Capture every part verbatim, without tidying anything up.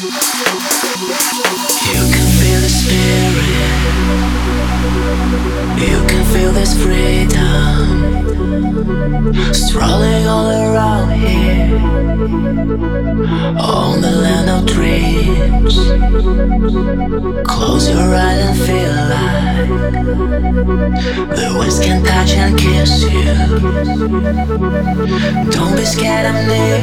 You can feel the spirit. You can feel this freedom strolling all around here on the land of dreams. Close your eyes and feel like the winds can touch and kiss you. Don't be scared, I'm near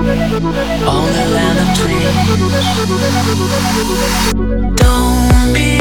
on the land of dreams. Don't be